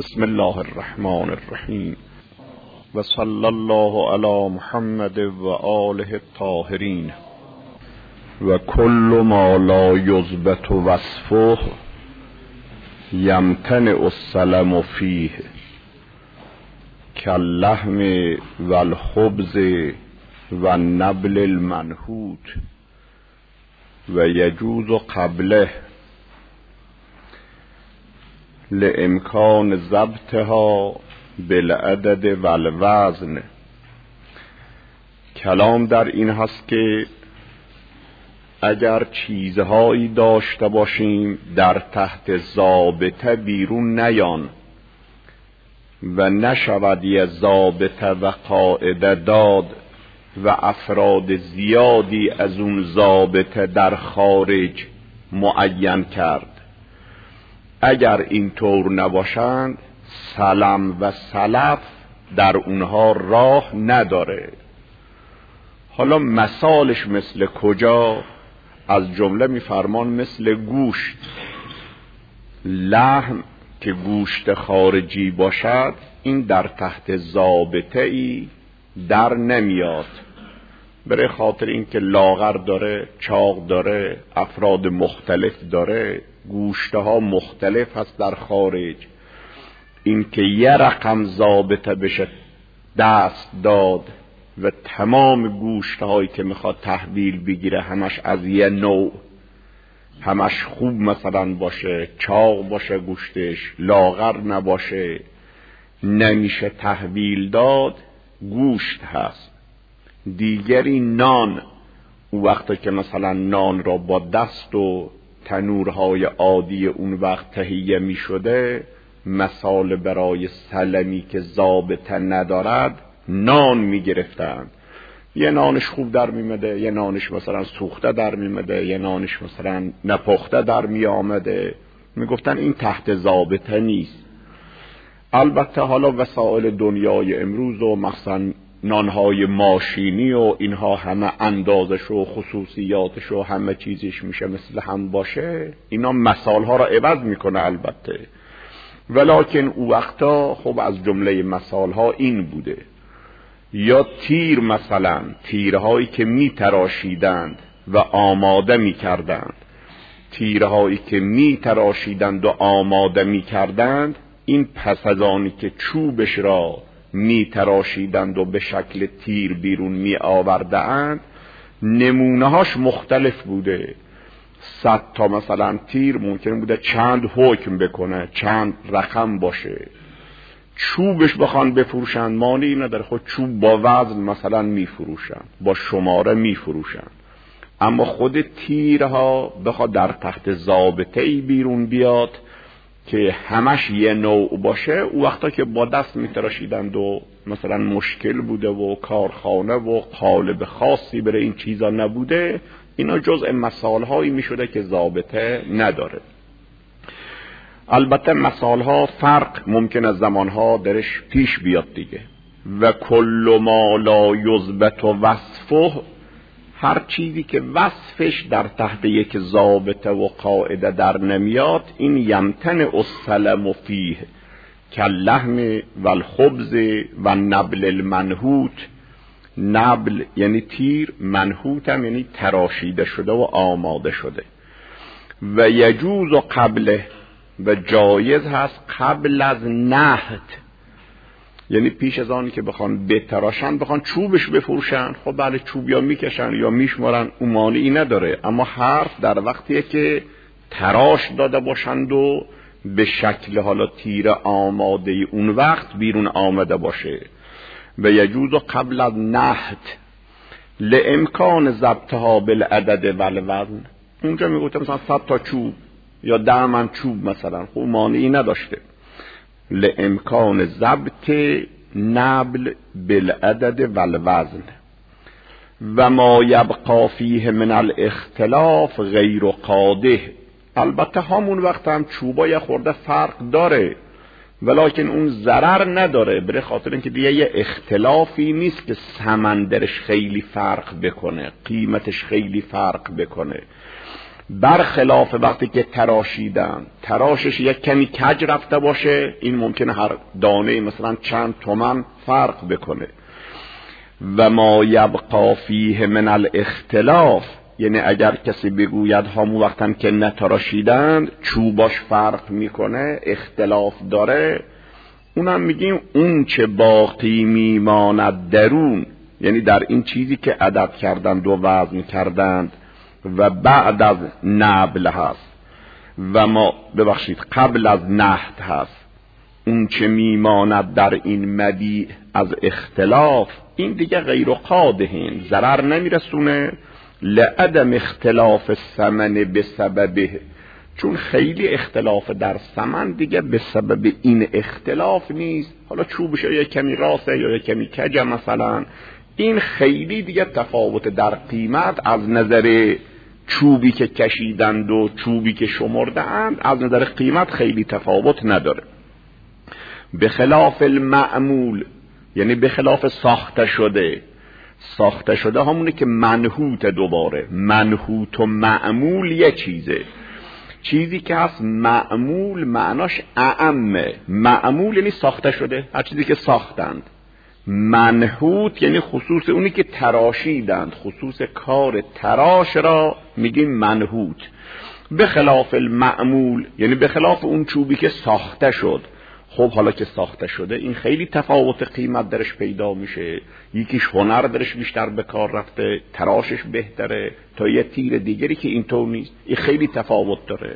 بسم الله الرحمن الرحیم و صلی الله علی محمد و آله الطاهرین و کل ما لا یثبت وصفه یمتنع السلم فیه کاللحم و الخبز و النبل المنحوت و یجوز قبله لامکان ضبطها بالعدد و الوزن. کلام در این هست که اگر چیزهایی داشته باشیم در تحت ضابطه بیرون نیان و نشود یه ضابطه و قاعده داد و افراد زیادی از اون ضابطه در خارج معین کرد، اگر اینطور نباشند سلم و سلف در اونها راه نداره. حالا مثالش مثل کجا؟ از جمله میفرمان مثل گوشت. لحم که گوشت خارجی باشد این در تحت ضابطه ای در نمیاد، برای خاطر اینکه لاغر داره، چاق داره، افراد مختلف داره، گوشتها مختلف هست در خارج. اینکه یه رقم ضابطه بشه دست داد و تمام گوشتهایی که میخواد تحویل بگیره همش از یه نوع، همش خوب مثلا باشه، چاق باشه گوشتش، لاغر نباشه، نمیشه تحویل داد. گوشت هست. دیگری نان، اون وقتا که مثلا نان را با دست و تنورهای عادی اون وقت تهیه می شده، مثال برای سلمی که ضابطه ندارد نان می گرفتند. یه نانش خوب در می مده، یه نانش مثلا سوخته در می مده، یه نانش مثلا نپخته در می آمده، می گفتن این تحت ضابطه نیست. البته حالا وسایل دنیای امروز و مثلا نانهای ماشینی و اینها همه اندازش و خصوصیاتش و همه چیزش میشه مثل هم باشه، اینا مثالها را عوض میکنه البته، ولکن او وقتا خب از جمله مثالها این بوده. یا تیر، مثلا تیرهایی که میتراشیدند و آماده میکردند، تیرهایی که میتراشیدند و آماده میکردند، این پس از آنی که چوبش را می تراشیدند و به شکل تیر بیرون می آوردند، نمونه هاش مختلف بوده. 100 تا مثلا تیر ممکن بوده چند حکم بکنه، چند رقم باشه. چوبش بخوان بفروشند مانعی نداره، خود چوب با وزن مثلا می فروشند، با شماره می فروشند. اما خود تیرها بخواد در تحت ضابطه‌ای بیرون بیاد که همش یه نوع باشه، او وقتا که با دست میتراشیدند و مثلا مشکل بوده و کارخانه و قالب خاصی برای این چیزا نبوده، اینا جزء مثالهایی میشده که ضابطه نداره. البته مثالها فرق ممکن از زمانها درش پیش بیاد دیگه. و کل ما لا یثبت وصفه، هر چیزی که وصفش در تحت یک ضابطه و قاعده در نمیاد، این یمتنع السلم فیه کاللحم و الخبز و النبل المنحوت. نبل یعنی تیر، منحوت هم یعنی تراشیده شده و آماده شده. و یجوز قبله، و جایز هست قبل از نحت، یعنی پیش از آنی که بخوان بتراشن، بخوان چوبش بفروشن، خب بله چوب یا میکشن یا میشمارن، اون مانعی نداره. اما حرف در وقتیه که تراش داده باشند و به شکل حالا تیر آماده اون وقت بیرون آمده باشه. و یجوز قبل از نحت لامکان ضبطها بالعدد و الوزن. اونجا میگوته مثلا 100 تا چوب یا 10 من چوب مثلا، خب مانعی نداشته. لامکان ضبط نبل بالعدد و الوزن و ما یبقى فیه من الاختلاف غیر قاده. البته همون وقت هم چوبا یه خورده فرق داره، ولکن اون ضرر نداره، برای خاطر اینکه دیگه یه اختلافی نیست که ثمن درش خیلی فرق بکنه، قیمتش خیلی فرق بکنه. برخلاف وقتی که تراشیدن، تراشش یک کمی کج رفته باشه، این ممکنه هر دانه مثلا چند تومن فرق بکنه. و ما یبقا فیه من الاختلاف، یعنی اگر کسی بگوید همون وقتن که نتراشیدند چوباش فرق میکنه، اختلاف داره، اونم میگیم اون چه باقی میماند درون، یعنی در این چیزی که عدد کردند و وزن کردند و بعد از نبل هست و ما قبل از نحت هست، اون چه میماند در این مبیع از اختلاف، این دیگه غیر قادهین، ضرر نمیرسونه. لعدم اختلاف الثمن بسببه، چون خیلی اختلاف در ثمن دیگه به سبب این اختلاف نیست، حالا چوبش یا کمی راسته یا کمی کجه مثلا، این خیلی دیگه تفاوت در قیمت از نظر چوبی که کشیدند و چوبی که شمردند از نظر قیمت خیلی تفاوت نداره. به خلاف المعمول، یعنی به خلاف ساخته شده. ساخته شده همونه که منحوت، دوباره منحوت و معمول یه چیزه. چیزی که هست معمول معناش اعمه، معمول یعنی ساخته شده، هر چیزی که ساختند. منحوت یعنی خصوص اونی که تراشیدند، خصوص کار تراش را میگیم منحوت. به خلاف المعمول یعنی به خلاف اون چوبی که ساخته شد. خب حالا که ساخته شده این خیلی تفاوت قیمت درش پیدا میشه، یکیش هنر درش بیشتر به کار رفته، تراشش بهتره تا یه تیر دیگری که اینطور نیست، این خیلی تفاوت داره.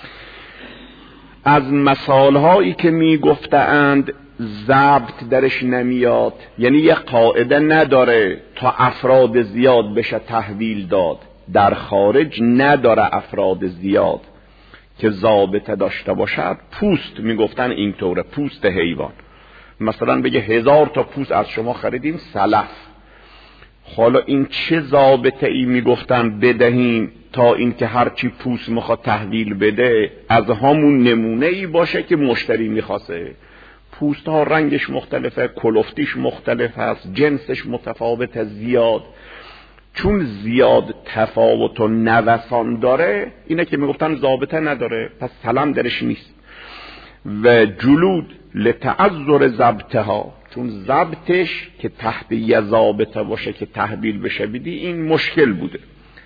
از مثالهایی که میگفتند ضبط درش نمیاد، یعنی یه قاعده نداره تا افراد زیاد بشه تحویل داد، در خارج نداره افراد زیاد که ضابطه داشته باشد. پوست میگفتن اینطوره، پوست حیوان، مثلا بگه 1000 تا پوست از شما خریدیم سلف، حالا این چه ضابطه ای میگفتن بدهیم تا این که هرچی پوست میخواد تحویل بده از همون نمونه ای باشه که مشتری میخواسته. پوست ها رنگش مختلفه، کلفتیش مختلف هست، جنسش متفاوته زیاد، چون زیاد تفاوت و نوسان داره اینه که میگفتن ضابطه نداره، پس سلام درش نیست. و جلود لتعذر ضبطها، چون ضبطش که تحت یه ضابطه باشه که تحویل بشه بدی این مشکل بوده.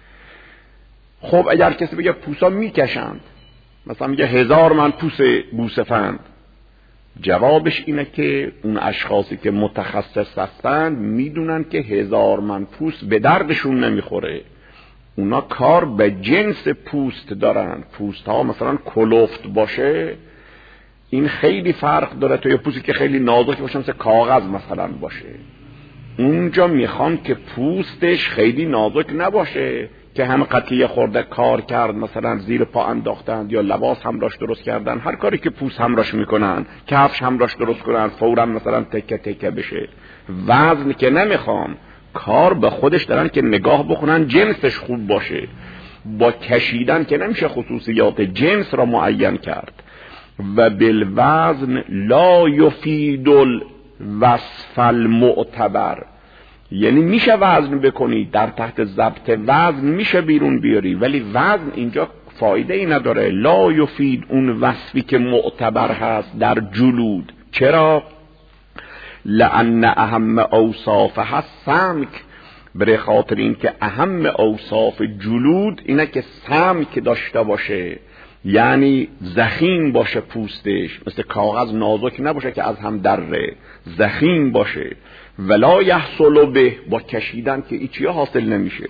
خب اگر کسی بگه پوسا میکشند، مثلا میگه 1000 من پوس گوسفند، جوابش اینه که اون اشخاصی که متخصص هستند میدونن که 1000 من پوست به دردشون نمیخوره، اونا کار به جنس پوست دارن. پوست ها مثلا کلفت باشه این خیلی فرق داره تا یه پوستی که خیلی نازک باشه مثل کاغذ مثلا باشه. اونجا میخوان که پوستش خیلی نازک نباشه که هم قطعه خورده کار کرد، مثلا زیر پا انداختند یا لباس همراش درست کردن، هر کاری که پوست همراش میکنن، کفش همراش درست کنن، فوراً مثلا تکه تکه بشه. وزن که نمیخوان، کار به خودش دارن که نگاه بکنن جنسش خوب باشه. با کشیدن که نمیشه خصوصیات جنس را معین کرد. و بالوزن لا یفید الوصف المعتبر، یعنی میشه وزن بکنی، در تحت ضبط وزن میشه بیرون بیاری، ولی وزن اینجا فایده ای نداره. لا یفید اون وصفی که معتبر هست در جلود. چرا؟ لأن اهم اوصاف هست سمک، برای خاطر این که اهم اوصاف جلود اینه که سمک داشته باشه، یعنی ضخیم باشه پوستش، مثل کاغذ نازک نباشه که از هم دره، ضخیم باشه. ولا یحصل به، با کشیدن که ایچی حاصل نمیشه.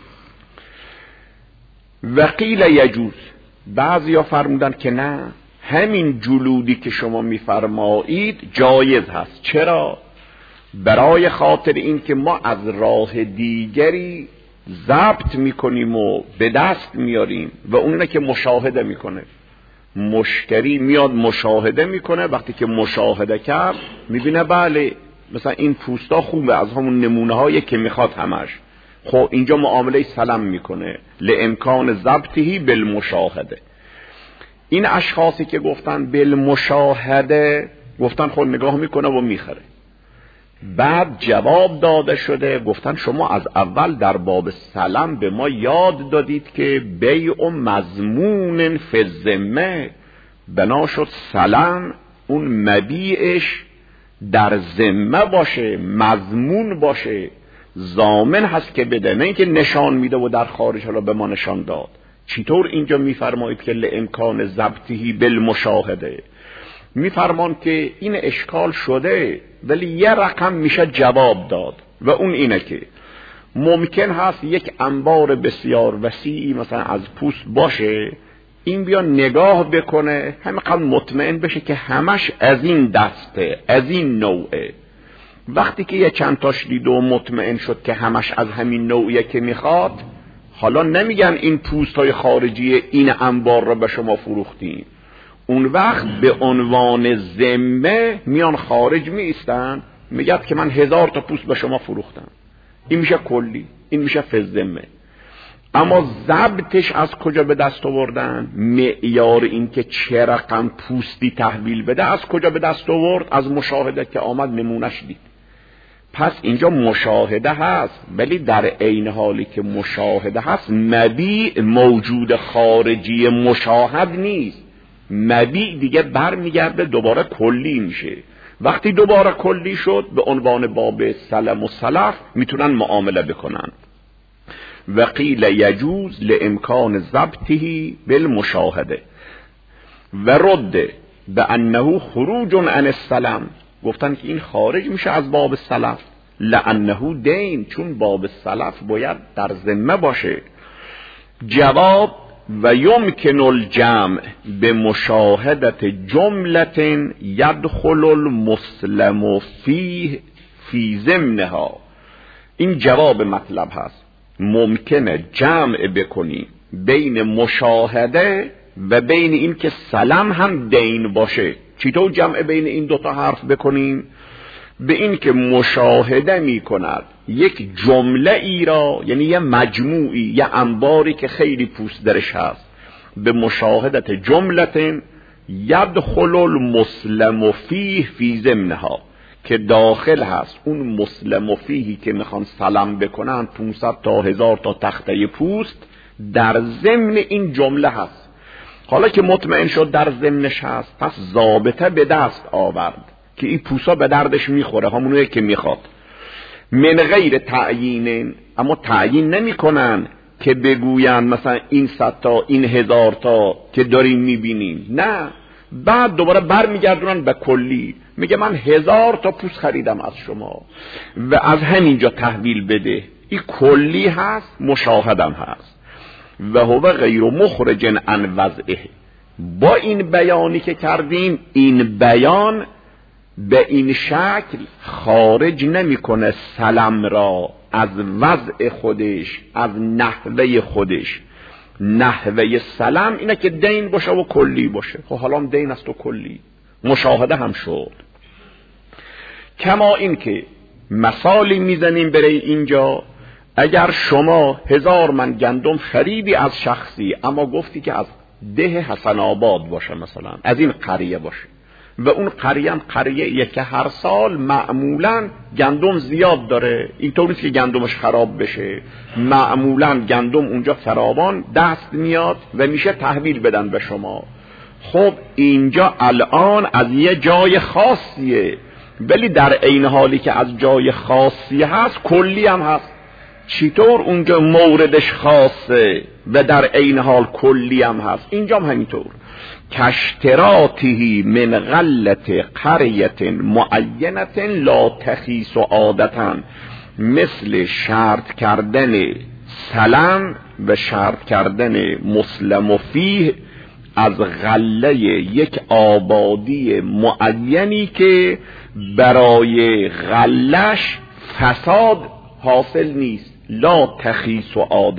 وقیل یجوز، بعضیا فرمودن که نه، همین جلودی که شما میفرمایید جایز هست. چرا؟ برای خاطر این که ما از راه دیگری ضبط میکنیم و به دست میاریم و اونه که مشاهده میکنه. مشتری میاد مشاهده میکنه، وقتی که مشاهده کرد میبینه بله مثلا این پوستا خوبه، از همون نمونه هایی که میخواد همش. خب اینجا معامله سلام میکنه لامکان ضبطهی بالمشاهده. این اشخاصی که گفتن بالمشاهده، گفتن خود نگاه میکنه و میخره. بعد جواب داده شده، گفتن شما از اول در باب سلم به ما یاد دادید که بیع مضمون فی الذمه، بنا شد سلم اون مبیعش در ذمه باشه، مضمون باشه، ضامن هست که بده، نه اینکه نشان میده و در خارج حالا به ما نشان داد. چطور اینجا میفرمایید که لامکان ضبطه بالمشاهده؟ میفرمان که این اشکال شده، ولی یه رقم میشه جواب داد و اون اینه که ممکن هست یک انبار بسیار وسیعی مثلا از پوست باشه، این بیا نگاه بکنه همینقدر مطمئن بشه که همش از این دسته، از این نوعه. وقتی که یه چند تاش دید و مطمئن شد که همش از همین نوعیه که میخواد، حالا نمیگن این پوست های خارجی این انبار را به شما فروختیم، اون وقت به عنوان ذمه میان خارج میستن، میگه که من 1000 تا پوست به شما فروختم. این میشه کلی، این میشه فی الذمه. اما ضبطش از کجا به دست آوردن؟ معیار این که چه رقم پوستی تحویل بده از کجا به دست آورد؟ از مشاهده که آمد نمونش دید. پس اینجا مشاهده هست، ولی در عین حالی که مشاهده هست مبیع موجود خارجی مشاهد نیست. مبیع دیگه برمیگرده دوباره کلی میشه. وقتی دوباره کلی شد به عنوان باب سلم و سلف میتونن معامله بکنن. و قیل یجوز لامکان ضبطه بالمشاهده و رد به انه خروج عن السلم، گفتن که این خارج میشه از باب سلف، لانه دین، چون باب سلف باید در ذمه باشه. جواب و یمکن الجمع به مشاهدت جملت یدخل المسلم فیه فی ضمنها. این جواب مطلب هست، ممکنه جمع بکنی بین مشاهده و بین این که سلم هم دین باشه. چطور جمع بین این دوتا حرف بکنیم؟ به این که مشاهده می کند یک جمله ای را، یعنی یه مجموعی، یه انباری که خیلی پوست درش هست، به مشاهدت جملت یدخل المسلم فیه فی ضمنها، که داخل هست اون مسلم فیهی که میخوان سلم بکنن 500 تا 1000 تا تخته پوست در ضمن این جمله هست. حالا که مطمئن شد در ضمنش هست، پس ضابطه به دست آورد که این پوسا به دردش میخوره، همونویه که میخواد، من غیر تعیین. اما تعیین نمی کنن که بگوین مثلا این 100 تا این 1000 تا که داریم میبینیم، نه، بعد دوباره برمیگردونن به کلی، میگه من 1000 تا پوست خریدم از شما و از همینجا تحویل بده. این کلی هست، مشاهدم هست. و هو غیر مخرج عن وضعه. با این بیانی که کردیم، این بیان به این شکل خارج نمیکنه سلم را از وضع خودش، از نحوه خودش. نحوه سلم اینه که دین باشه و کلی باشه. خب حالا دین است و کلی، مشاهده هم شد. کما این که مثالی میزنیم برای اینجا، اگر شما 1000 من گندم خریدی از شخصی، اما گفتی که از ده حسن آباد باشه، مثلا از این قریه باشه، و اون قریه هم قریه که هر سال معمولا گندم زیاد داره، اینطور نیست که گندمش خراب بشه، معمولا گندم اونجا فراوان دست میاد و میشه تحویل بدن به شما. خب اینجا الان از یه جای خاصیه، ولی در عین حالی که از جای خاصی هست کلی هم هست. چطور اونجا موردش خاصه و در عین حال کلی هم هست؟ اینجا هم همینطور. کاشتراطه من غلت قریت معینت لا تخیس عادتا، مثل شرط کردن سلم و شرط کردن مسلم فیه از غله یک آبادی معینی که برای غلش فساد حاصل نیست. لا تخیس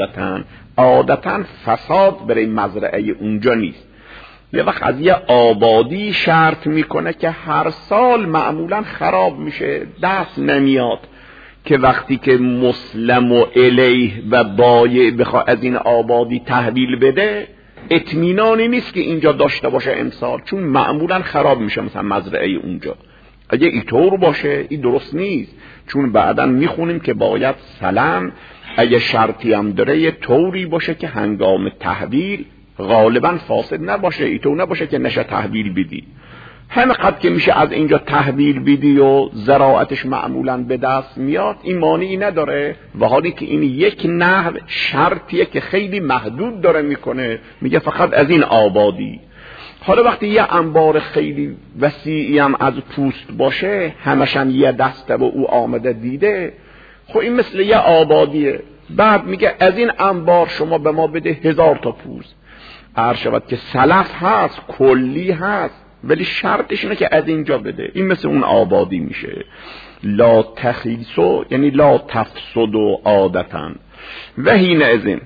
عادتا فساد برای مزرعه اونجا نیست. یه وقت از یه آبادی شرط میکنه که هر سال معمولا خراب میشه، دست نمیاد، که وقتی که مسلم و الیه و بایع بخواه از این آبادی تحویل بده، اطمینانی نیست که اینجا داشته باشه امسال، چون معمولا خراب میشه مثلا مزرعه اونجا. اگه اینطور باشه این درست نیست، چون بعداً میخونیم که باید سلام اگه شرطی هم داره یه طوری باشه که هنگام تحویل غالباً فاسد نباشه، اینطور نباشه که نشه تحویل بدی. همه قد که میشه از اینجا تحویل بدی و زراعتش معمولاً به دست میاد، این مانعی نداره، و حالی که این یک نحو شرطیه که خیلی محدود داره میکنه، میگه فقط از این آبادی. حالا وقتی یه انبار خیلی وسیعی هم از پوست باشه، همشن یه دسته و او آمده دیده، خب این مثل یه آبادیه. بعد میگه از این انبار شما به ما بده 1000 تا پوست. عرض شود که سلف هست، کلی هست، ولی شرطش اینه که از اینجا بده. این مثل اون آبادی میشه. لا تخیصو یعنی لا تفسدو عادتن و حین ازین.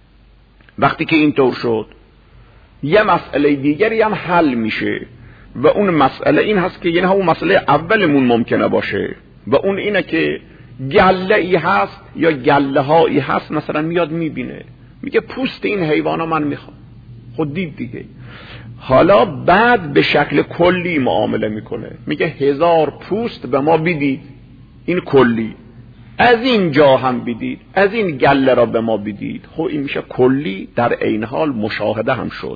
وقتی که اینطور شد یه مسئله دیگری هم حل میشه و اون مسئله این هست که یعنی همون مسئله اولمون ممکنه باشه و اون اینه که گله ای هست یا گله هایی هست، مثلا میاد میبینه میگه پوست این حیوانا من میخوام، خود دید دیگه. حالا بعد به شکل کلی معامله میکنه، میگه 1000 پوست به ما بدید، این کلی، از این جا هم بدید، از این گله را به ما بدید. خب این میشه کلی، در عین حال مشاهده هم شد.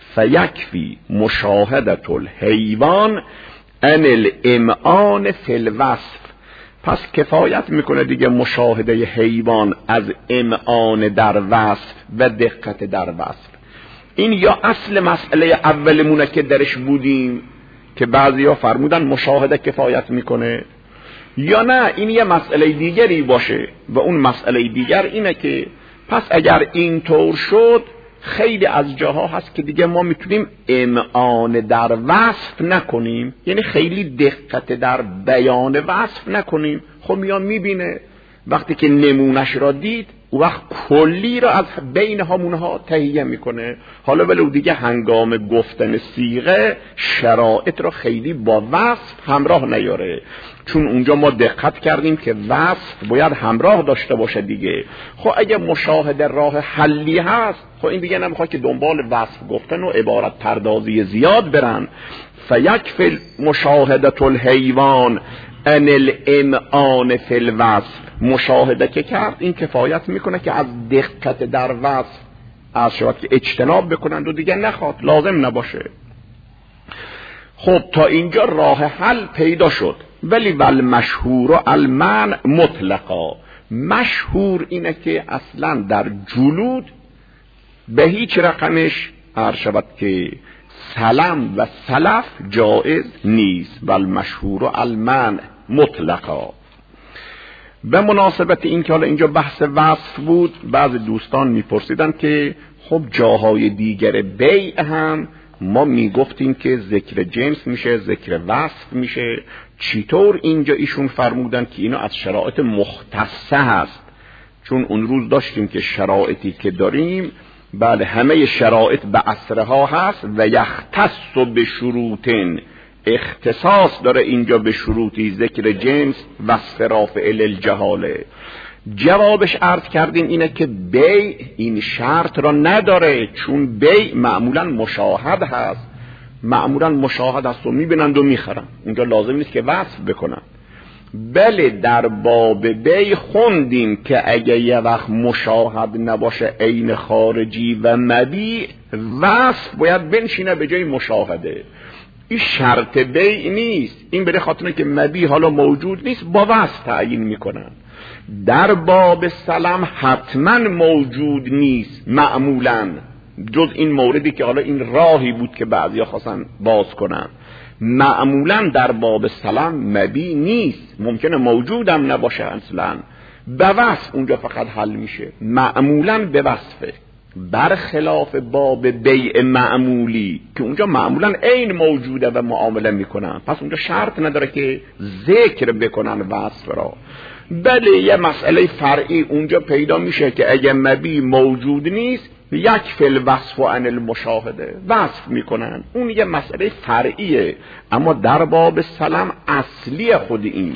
فیکفی مشاهدت الحیوان ان الامعان فی الوصف. پس کفایت میکنه دیگه مشاهده حیوان از امعان در وصف و دقت در وصف. این یا اصل مسئله اولمونه که درش بودیم که بعضیا فرمودن مشاهده کفایت میکنه، یا نه این یه مسئله دیگری باشه و اون مسئله دیگر اینه که پس اگر اینطور شد خیلی از جاها هست که دیگه ما میتونیم امعان در وصف نکنیم، یعنی خیلی دقت در بیان وصف نکنیم. خب میان میبینه وقتی که نمونش را دید او وقت کلی را از بین همونها تهیه میکنه. حالا ولی دیگه هنگام گفتن صیغه شرایط را خیلی با وصف همراه نیاره، چون اونجا ما دقت کردیم که وصف باید همراه داشته باشه دیگه. خب اگه مشاهده راه حلی هست، خب این دیگه نمیخواد که دنبال وصف گفتن و عبارت پردازی زیاد برن. فیکفی مشاهدت الحیوان ان الامعان فی الوصف. مشاهده که کرد این کفایت میکنه که از دقت در وصف از شود که اجتناب بکنند و دیگه نخواد، لازم نباشه. خب تا اینجا راه حل پیدا شد. ولی والمشهور و المنع مطلقا. مشهور اینه که اصلا در جلود به هیچ رقمش عرض شود که سلم و سلف جائز نیست. والمشهور و المنع مطلقا. به مناسبت این که حالا اینجا بحث وصف بود، بعض دوستان میپرسیدن که خب جاهای دیگر بیع هم ما میگفتیم که ذکر جنس میشه، ذکر وصف میشه، چطور اینجا ایشون فرمودن که اینا از شرایط مختصه هست؟ چون اون روز داشتیم که شرایطی که داریم بله همه شرایط به اثرها هست و یختص به شروطن، اختصاص داره اینجا به شروطی ذکر جنس و رافع الجهاله. جوابش عرض کردیم اینه که بیع این شرط را نداره، چون بیع معمولا مشاهد هست، معمولا مشاهد هست و میبینند و میخرن، اونجا لازم نیست که وصف بکنن. بله در باب بیع خوندیم که اگه یه وقت مشاهد نباشه عین خارجی و مبیع، وصف باید بنشینه به جای مشاهده. این شرط بیع نیست، این به خاطر که مبیع حالا موجود نیست با وصف تعیین میکنن. در باب سلام حتما موجود نیست معمولا، جز این موردی که حالا این راهی بود که بعضیا خواستن باز کنن. معمولا در باب سلام مبیع نیست، ممکنه موجودم نباشه اصلا، به وصف اونجا فقط حل میشه، معمولا به وصفه. برخلاف باب بیع معمولی که اونجا معمولا عین موجوده و معامله میکنن، پس اونجا شرط نداره که ذکر بکنن وصف را. بله یه مسئله فرعی اونجا پیدا میشه که اگه مبیع موجود نیست یک فل وصف و عن المشاهده وصف میکنن، اون یه مسئله فرعیه. اما در باب سلام اصلی خود این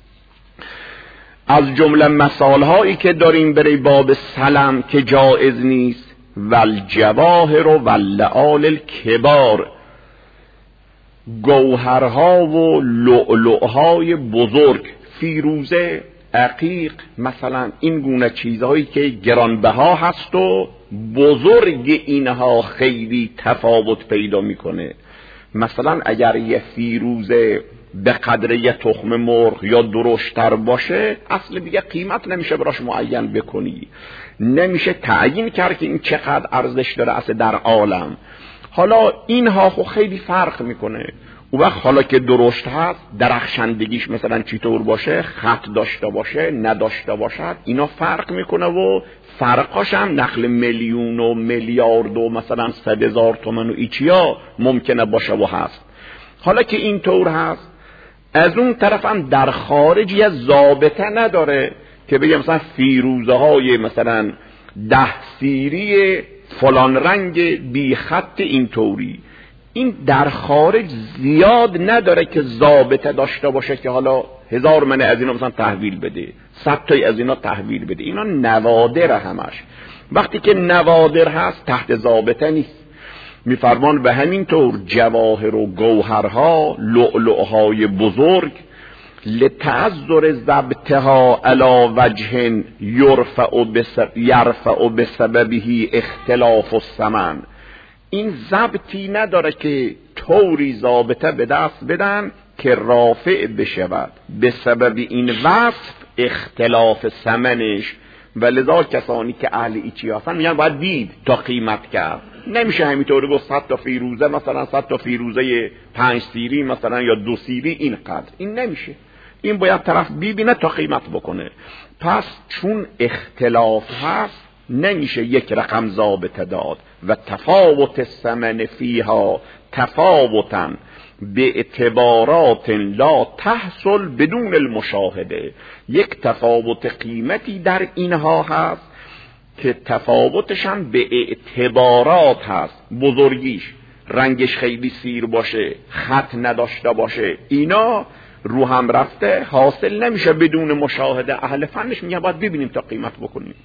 از جمله مثالهایی که داریم برای باب سلام که جائز نیست، والجواهر و واللعال الکبار، گوهرها و لؤلؤهای بزرگ، فیروزه، عقیق، مثلا این گونه چیزهایی که گرانبها هست و بزرگ اینها خیلی تفاوت پیدا میکنه. مثلا اگر یه فیروزه به قدر یه تخم مرغ یا درشتر باشه، اصل دیگه قیمت نمیشه براش معین بکنی، نمیشه تعیین کرد که این چقدر ارزش داره اصل در عالم. حالا اینها خب خیلی فرق میکنه. اون وقت حالا که درشت هست، درخشندگیش مثلا چطور باشه، خط داشته باشه نداشته باشد، اینا فرق میکنه و فرقاش هم نقل میلیون و میلیارد و مثلا 100,000 تومان و ایچیا ممکنه باشه و هست. حالا که این طور هست، از اون طرف هم در خارج یه ضابطه نداره که بگه مثلا فیروزه های مثلا 10 سیری فلان رنگ بی خط این طوری. این در خارج زیاد نداره که ضابطه داشته باشه که حالا 1000 من از اینا مثلا تحویل بده، 100 تای از اینا تحویل بده. اینا نوادر همش. وقتی که نوادر هست تحت ضابطه نیست. میفرمان به همین طور جواهر و گوهرها، لؤلؤهای بزرگ، لتعذر ضبطها علی وجه یرفع بسببه اختلاف الثمن. این ضبطی نداره که طوری ضابطه به دست بدن که رافع بشود به سبب این وصف اختلاف ثمنش. و لذا کسانی که اهل ایچی هستن میگن باید دید تا قیمت کرد. نمیشه همینطوری گفت 100 تا فیروزه مثلا 100 تا فیروزه 5 سیری مثلا یا 2 سیری اینقدر. این نمیشه. این باید طرف ببینه تا قیمت بکنه. پس چون اختلاف هست نمیشه یک رقم ضابطه داد. و تفاوت الثمن فیها تفاوتا به اعتبارات لا تحصل بدون المشاهده. یک تفاوت قیمتی در اینها هست که تفاوتش هم به اعتبارات هست. بزرگیش، رنگش خیلی سیر باشه، خط نداشته باشه، اینا رو هم رفته حاصل نمیشه بدون مشاهده. اهل فنش میگه باید ببینیم تا قیمت بکنیم.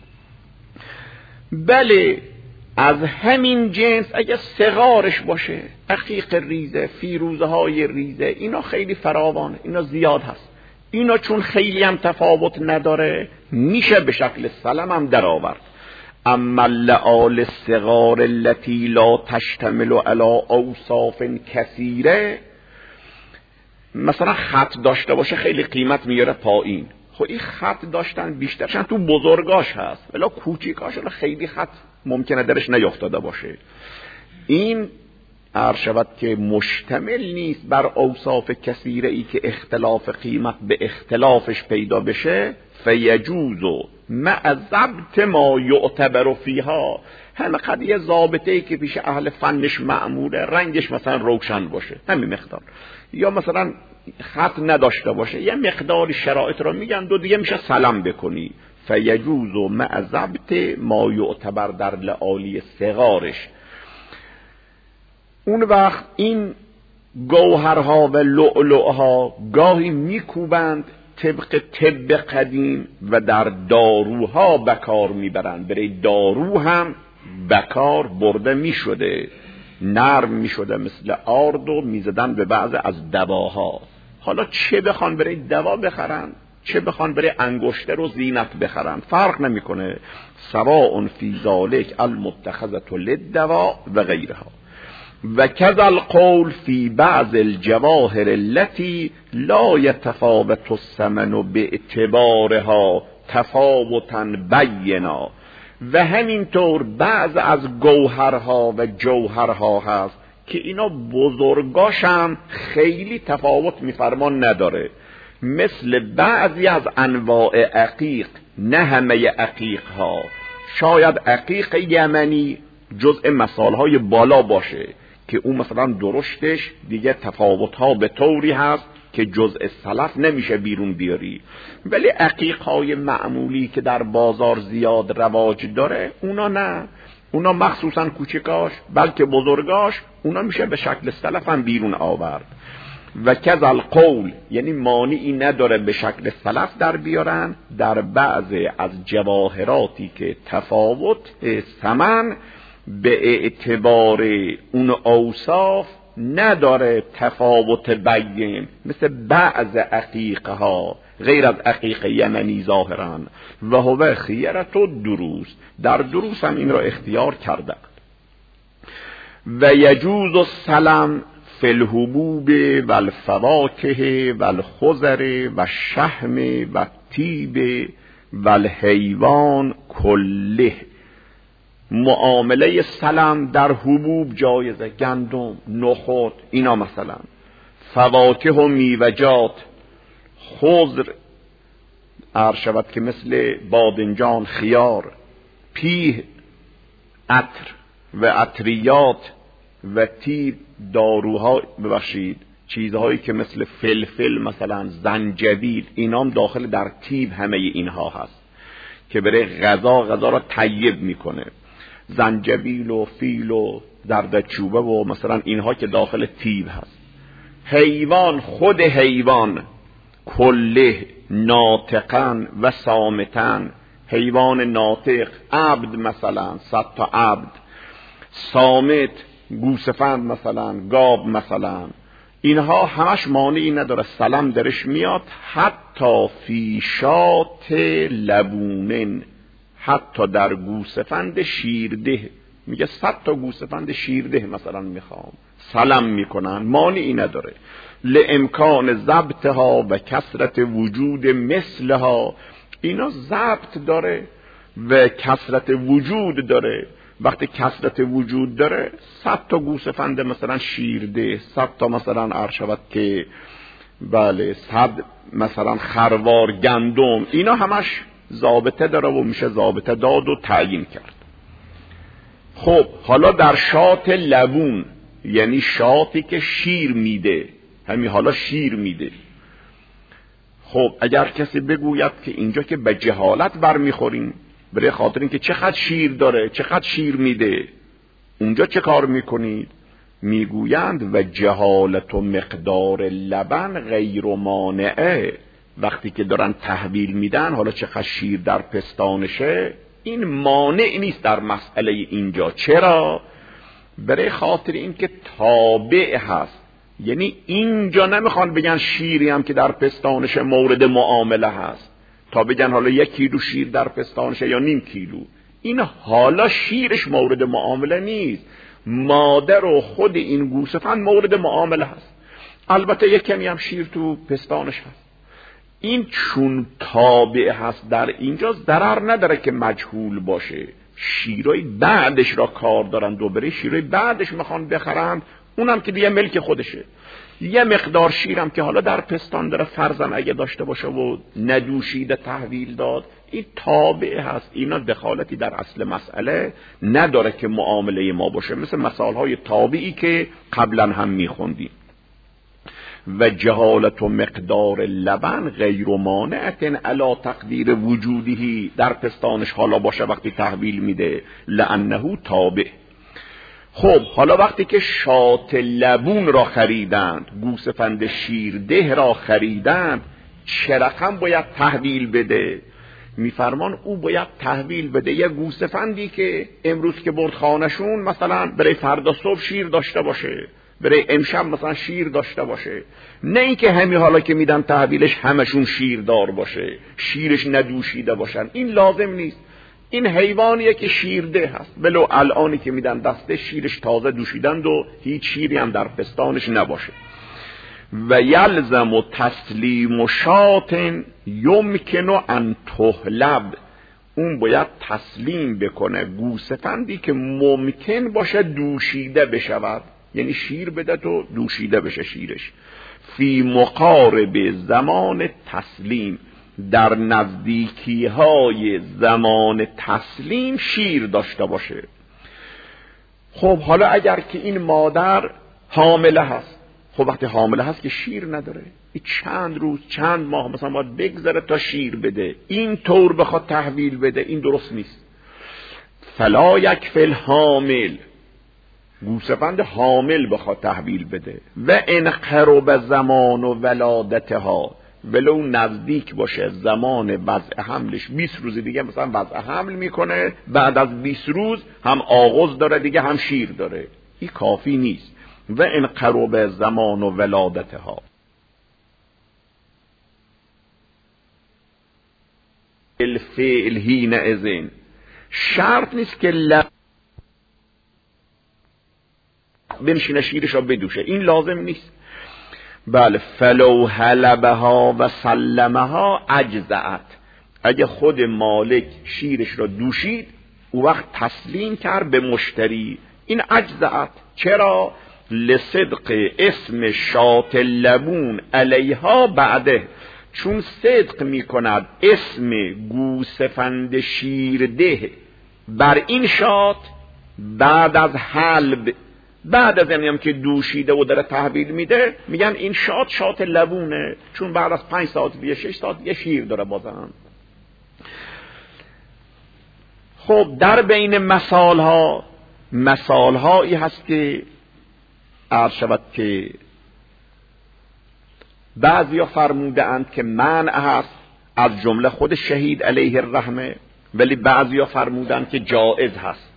بله از همین جنس اگه صغارش باشه، عقیق ریزه، فیروزه های ریزه، اینا خیلی فراوانه، اینا زیاد هست. اینا چون خیلی هم تفاوت نداره میشه به شکل سلم هم در آورد. اما لعال الصغار التي لا تشتمل على اوصاف کثیره، مثلا خط داشته باشه خیلی قیمت میاره پایین. خب این خط داشتن بیشترشن تو بزرگاش هست، ولی کوچیکاش خیلی خط ممکنه درش نیافتاده باشه. این عرض شود که مشتمل نیست بر اوصاف کثیره ای که اختلاف قیمت به اختلافش پیدا بشه. فیجوز مع ضبط ما یعتبر فیها، همه قضیه ضابطه ای که پیش اهل فنش معموله، رنگش مثلا روشن باشه همین مقدار، یا مثلا خط نداشته باشه، یه مقدار شرایط رو میگن دو دیگه میشه سلام بکنی. فیجوز مع ضبط ما یعتبر در لعالی صغارش. اون وقت این گوهرها و لؤلؤها گاهی میکوبند طبق طب قدیم و در داروها بکار میبرند. برای دارو هم بکار برده میشده، نرم میشده مثل آرد و میزدن به بعض از دواها. حالا چه بخوان برای دوا بخرن، چه بخوان برای انگشتر و زینت بخرن، فرق نمیکنه. سواء فی ذالک المتخذة للدوا و غیرها. و کذا القول فی بعض الجواهر التي لا يتفاوت الثمن باعتبارها تفاوتا بینا. و همینطور بعض از گوهرها و جوهرها هست که اینا بزرگاش هم خیلی تفاوت میفرمان نداره، مثل بعضی از انواع عقیق، نه همه عقیق ها. شاید عقیق یمنی جزء مثالهای بالا باشه که اون مثلا درشتش دیگه تفاوت ها به طوری هست که جزء سلف نمیشه بیرون بیاری. ولی عقیق های معمولی که در بازار زیاد رواج داره اونا نه، اونا مخصوصا کوچکاش بلکه بزرگاش اونا میشه به شکل سلف هم بیرون آورد. و کذا القول، یعنی مانعی نداره به شکل سلف در بیارن در بعض از جواهراتی که تفاوت ثمن به اعتبار اون اوصاف نداره تفاوت بین مثل بعض عقیقه ها، غیر از عقیق یمنی ظاهرا. و هو خیرت و دروس، در دروس هم این را اختیار کرده. و یجوز السلم فی الحبوب و الفواکه و الخضر و الشحم و الطیب و الحیوان کله. معامله سلم در حبوب جایزه، گندم، نخود، اینا مثلا. فواکه و میوجات، خضر عرض شود که مثل بادنجان، خیار، پیه، عطر و عطریات و طیب، داروها، ببخشید چیزهایی که مثل فلفل مثلا زنجبیل، اینام داخل در طیب همه اینها هست که برای غذا را طیب میکنه. زنجبیل و فیل و زردچوبه و مثلا اینها که داخل طیب هست. حیوان، خود حیوان کله ناطقن و صامتن، حیوان ناطق عبد مثلا 100 تا عبد، صامت گوسفند مثلا، گاو مثلا، اینها همش مانعی نداره، سلام درش میاد. حتی فی شات لبونن، حتی در گوسفند شیرده، میگه 100 تا گوسفند شیرده مثلا میخوام، سلام میکنن، مانعی نداره. لامکان ضبطها و کثرت وجود مثلها، اینا ضبط داره و کثرت وجود داره. وقتی کثرت وجود داره 100 تا گوسفند مثلا شیرده، 100 تا مثلا عرض شود که بله 100 مثلا خروار گندم، اینا همش ضابطه داره و میشه ضابطه داد و تعیین کرد. خب حالا در شات لبون، یعنی شاتی که شیر میده، همین حالا شیر میده. خب اگر کسی بگوید که اینجا که به جهالت برمیخوریم، برای خاطر اینکه چقدر شیر داره، چقدر شیر میده، اونجا چه کار میکنید؟ میگویند و جهالت و مقدار لبن غیر مانعه. وقتی که دارن تحویل میدن حالا چقدر شیر در پستانشه، این مانع نیست در مسئله اینجا. چرا؟ برای خاطر اینکه تابع هست. یعنی اینجا نمیخوان بگن شیری هم که در پستانشه مورد معامله هست تا بگن حالا 1 کیلو شیر در پستانشه یا نیم کیلو. این حالا شیرش مورد معامله نیست، مادر و خود این گوسفند مورد معامله هست. البته یک کمی هم شیر تو پستانش هست. این چون تابع هست در اینجا ضرر نداره که مجهول باشه. شیرای بعدش را کار دارن، دوباره شیرای بعدش میخوان بخرن، اونم که دیگه ملک خودشه. یه مقدار شیرم که حالا در پستان داره فرضاً اگه داشته باشه و ندوشیده تحویل داد، این تابع هست. اینا دخالتی در اصل مسئله نداره که معامله ما باشه، مثل مثالهای تابعی که قبلا هم میخوندیم. و جهالت و مقدار لبن غیر مانعت علی تقدیر وجودی، در پستانش حالا باشه وقتی تحویل میده، لانه تابع. خب حالا وقتی که شات لبون را خریدند، گوسفند شیرده را خریدند، چه رقم باید تحویل بده؟ میفرمان او باید تحویل بده یه گوسفندی که امروز که برد خانشون مثلا برای فردا صبح شیر داشته باشه، برای امشب مثلا شیر داشته باشه. نه اینکه همین حالا که میدن تحویلش همشون شیردار باشه، شیرش ندوشیده باشن، این لازم نیست. این حیوانیه که شیرده هست، ولو الانی که میدن دسته شیرش تازه دوشیدند و هیچ شیری هم در پستانش نباشه. و یلزم تسلیم شات یمکن ان تحلب، اون باید تسلیم بکنه گوسفندی که ممکن باشه دوشیده بشود، یعنی شیر بده تو دوشیده بشه شیرش. فی مقارب زمان تسلیم، در نزدیکی های زمان تسلیم شیر داشته باشه. خب حالا اگر که این مادر حامله هست، خب وقتی حامله هست که شیر نداره، این چند روز چند ماه مثلا باید بگذره تا شیر بده، این طور بخواد تحویل بده، این درست نیست. فلا یکفی الحامل، گوسفند حامل بخواد تحویل بده. و ان قرب زمان و ولادتها، ولو نزدیک باشه زمان وضع حملش، 20 روز دیگه مثلا وضع حمل میکنه، بعد از 20 روز هم آغوز داره دیگه هم شیر داره، این کافی نیست. و ان قرب زمان و ولادتها. الفعل حین اذن شرط نیست که بنشینه شیرش را بدوشه، این لازم نیست. بله فلو حلبها و سلمها اجزعت، اگه خود مالک شیرش را دوشید او وقت تسلیم کرد به مشتری، این اجزعت. چرا؟ لصدق اسم شات لبون علیها بعده، چون صدق می کند اسم گوسفند شیرده بر این شات بعد از حلب، بعد از اینم که دوشیده و داره تحویل میده، میگن این شات لبونه، چون بعد از 5 ساعت یا 6 ساعت یه شیر داره بازم. خب در بین مثالهایی هست که عرض شود که بعضیا فرموده اند که منع هست، از جمله خود شهید علیه الرحمه، ولی بعضیا فرمودند که جائز هست.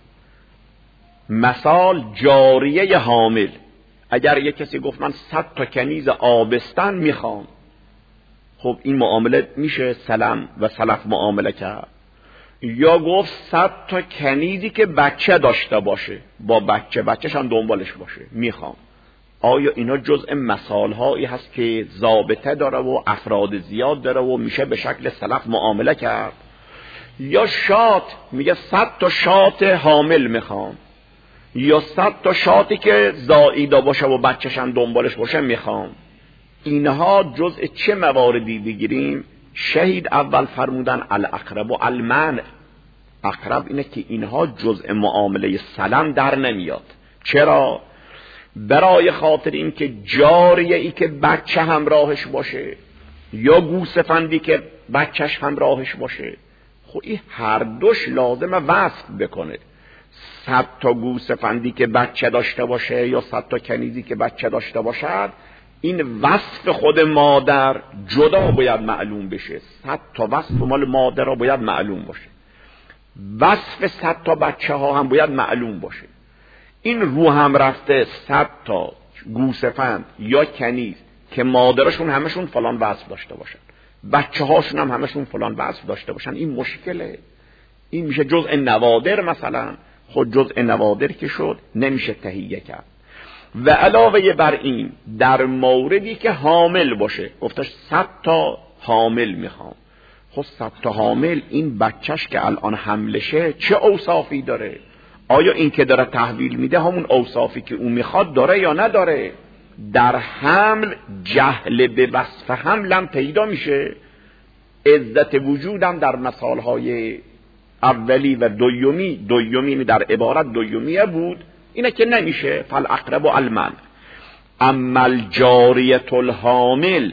مثال جاریه حامل، اگر یک کسی گفت من 100 تا کنیز آبستن میخوام، خب این معامله میشه سلم و سلف معامله کرد. یا گفت 100 تا کنیزی که بچه داشته باشه، با بچهش هم دنبالش باشه میخوام. آیا اینا جزء مثالهایی هست که ضابطه داره و افراد زیاد داره و میشه به شکل سلف معامله کرد؟ یا شات میگه 100 تا شات حامل میخوام، یا 100 تا شاتی که زائیده باشه و بچه‌ش هم دنبالش باشه میخوام. اینها جزء چه مواردی بگیریم؟ شهید اول فرمودن الاقرب و المنع. اقرب اینه که اینها جزء معامله سلم در نمیاد. چرا؟ برای خاطر این که جاریه ای که بچه همراهش باشه یا گوسفندی که بچهش همراهش باشه، خب این هر دوش لازمه وصف بکنه. 100 تا گوسفندی که بچه داشته باشه یا 100 تا کنیزی که بچه داشته باشد، این وصف خود مادر جدا باید معلوم بشه. 100 تا وصف مال مادر را باید معلوم باشه، وصف 100 تا بچه ها هم باید معلوم باشه. این رو هم رفته 100 تا گوسفند یا کنیز که مادرشون همشون فلان وصف داشته باشن، بچه هاشون هم همشون فلان وصف داشته باشن، این مشکله. این میشه جزء نوادر. مثلا خود جزء نوادر که شد نمیشه تهیه کرد. و علاوه بر این در موردی که حامل باشه، گفتش 100 تا حامل میخوام، خب 100 تا حامل این بچهش که الان حملشه چه اوصافی داره؟ آیا این که داره تحویل میده همون اوصافی که اون میخواد داره یا نداره؟ در حمل جهل به وصف حملم پیدا میشه. عزت وجودم در مثالهای اولی و دومی در عبارت دومیه بود، اینه که نمیشه. فالاقرب المنع. اما الجاریه الحامل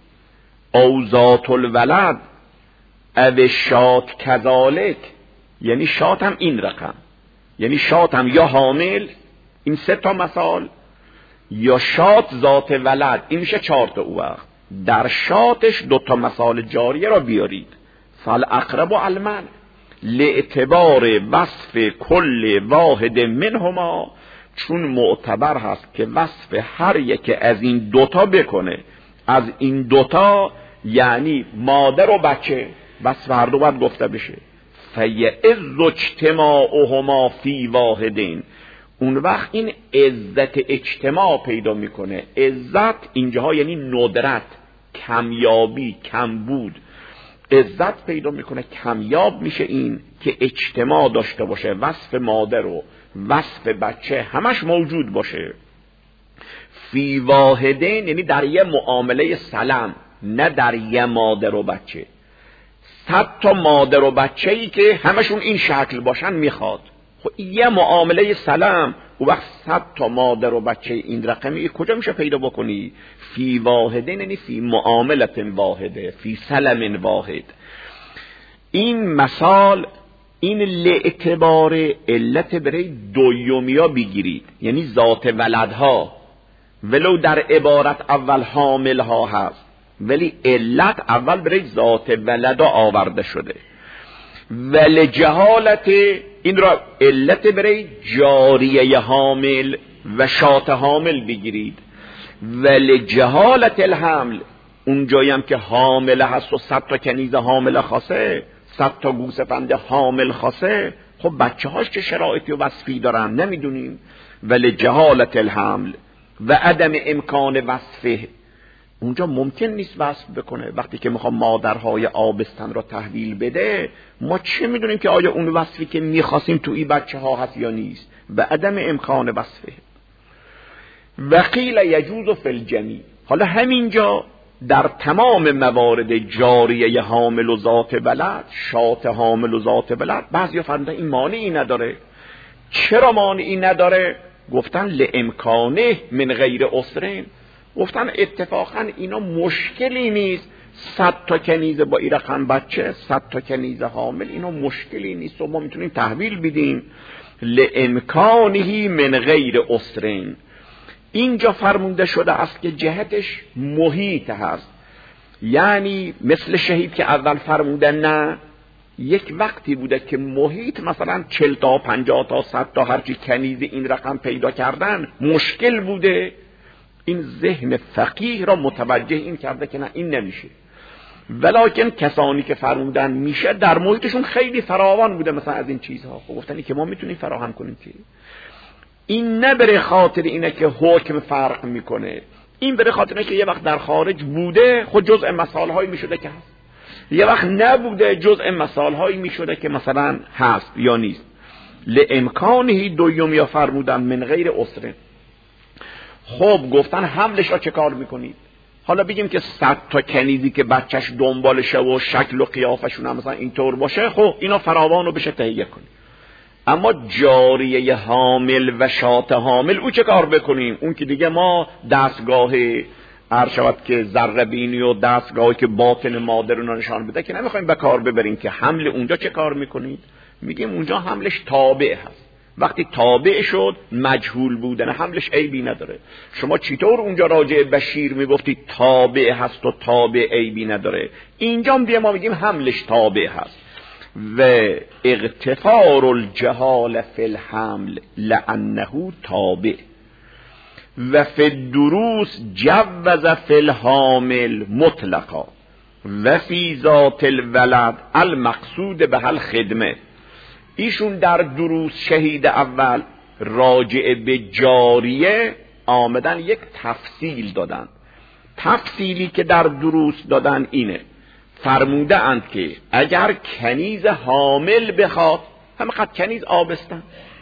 او ذات الولد او شات کذالک، یعنی شات هم این رقم، یعنی شات هم یا حامل، این 3 تا مثال، یا شات ذات ولد، این میشه 4 تا. او وقت در شاتش 2 تا مثال جاریه را بیارید. فالاقرب المنع لاعتبار وصف کل واحد منهما، چون معتبر هست که وصف هر یک از این 2 تا بکنه. از این 2 تا یعنی مادر و بچه، وصف هر دو باید گفته بشه. فیعز اجتماعهما فی واحدین، اون وقت این عزت اجتماع پیدا میکنه. عزت اینجاها یعنی ندرت، کمیابی، کمبود. عزت پیدا میکنه، کمیاب میشه این که اجتماع داشته باشه، وصف مادر و وصف بچه همش موجود باشه. فی واحدین یعنی در یه معامله سلم، نه در یه مادر و بچه. 100 تا مادر و بچه ای که همشون این شکل باشن میخواد. خب یه معامله سلم، او وقت 100 تا مادر و بچه این رقمی کجا میشه پیدا بکنی؟ فی واحدین یعنی فی معاملت واحده، فی سلم واحد. این مثال این لاعتبار علت برای دویومیا بگیرید، یعنی ذات ولدها، ولو در عبارت اول حاملها هست ولی علت اول برای ذات ولدا آورده شده. ول جهالت این را علت برای جاریه حامل و شات حامل بگیرید. ولی جهالت الحمل، اون جایی هم که حامله هست و 100 تا کنیز حامله خاصه، 100 تا گوسفند حامل خاصه، خب بچه هاش چه شرایطی و وصفی دارن نمیدونیم. ولی جهالت الحمل و عدم امکان وصفه، اونجا ممکن نیست وصف بکنه. وقتی که میخوام مادرهای آبستن را تحویل بده، ما چه میدونیم که آیا اون وصفی که میخواستیم تو این بچه ها هست یا نیست؟ و عدم امکان وصفه. و قیل یجوز فی الجمیع. حالا همینجا در تمام موارد جاریه حامل و ذات ولد، شات حامل و ذات ولد، بعضی فرمودن این مانعی نداره. چرا مانعی نداره؟ گفتن لامکانه من غیر عسرین. گفتن اتفاقا اینا مشکلی نیست، 100 تا کنیز با این رقم بچه، 100 تا کنیز حامل، اینا مشکلی نیست و ما میتونیم تحویل بدیم. لامکانه من غیر عسرین. اینجا فرمونده شده است که جهتش محیط هست. یعنی مثل شهید که اول فرمودن نه، یک وقتی بوده که محیط مثلا 40 تا 50 تا 100 تا هرچی کنیز این رقم پیدا کردن مشکل بوده. این ذهن فقیه را متوجه این کرده که نه این نمیشه. ولکن کسانی که فرمودن میشه در محیطشون خیلی فراوان بوده مثلا از این چیزها. خب گفتن که ما میتونیم فراهم کنیم که این نه بره خاطر اینه که حکم فرق میکنه، این بره خاطر اینه که یه وقت در خارج بوده خود جزء مسائل میشده که هست، یه وقت نبوده جزء مسائل میشده که مثلا هست یا نیست. لامکانه دوم یا فرمودن من غیر عسر. خب گفتن حملش را چه کار میکنید؟ حالا بگیم که 100 تا کنیزی که بچهش دنبالشه و شکل و قیافشون هم مثلا اینطور باشه، خب اینا فراوان رو بشه تهیه کنید. اما جاریه حامل و شات حامل او چه کار بکنیم؟ اون که دیگه ما دستگاه شود که ذره بینی و دستگاهی که باطن مادر رو نشان بده که نمیخوایم به کار ببریم، که حمل اونجا چه کار میکنید؟ میگیم اونجا حملش تابع هست. وقتی تابع شد مجهول بودن حملش عیبی نداره. شما چطور اونجا راجع به شیر میگفتید تابع هست و تابع عیبی نداره؟ اینجا هم ما میگیم حملش تابع هست. و اغتفار الجهال فی الحمل لانه تابع و فی الدروس جوز فی الحامل مطلقا و فی ذات الولد المقصود به الخدمه. ایشون در دروس شهید اول راجع به جاریه آمدن یک تفصیل دادن. تفصیلی که در دروس دادن اینه، فرموده اند که اگر کنیز حامل بخواد، همقدر کنیز آبستن،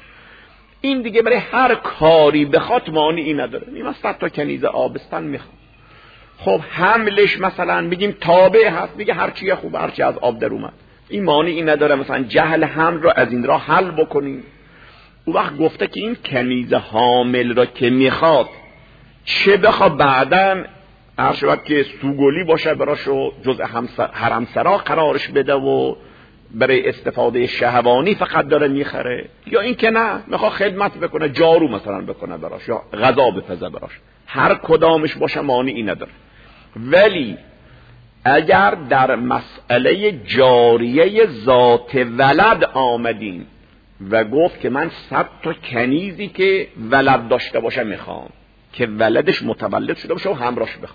این دیگه برای هر کاری بخواد مانعی نداره. میگم 100 تا کنیز آبستن میخواد، خب حملش مثلا بگیم تابع هست، میگه هرچی خوب هرچی از آب در اومد، این مانعی نداره مثلا جهل حمل رو از این راه حل بکنیم. او وقت گفته که این کنیز حامل را که میخواد، چه بخواد بعدن شود که سوگلی باشه براشو جزء حرمسرا قرارش بده و برای استفاده شهوانی فقط داره میخره، یا این که نه میخواد خدمت بکنه، جارو مثلا بکنه براش یا غذا بپزه براش، هر کدامش باشه مانعی نداره. ولی اگر در مسئله جاریه ذات ولد آمدیم و گفت که من 100 تا کنیزی که ولد داشته باشه میخوام، که ولدش متولد شده باشه و همراهش بخوام،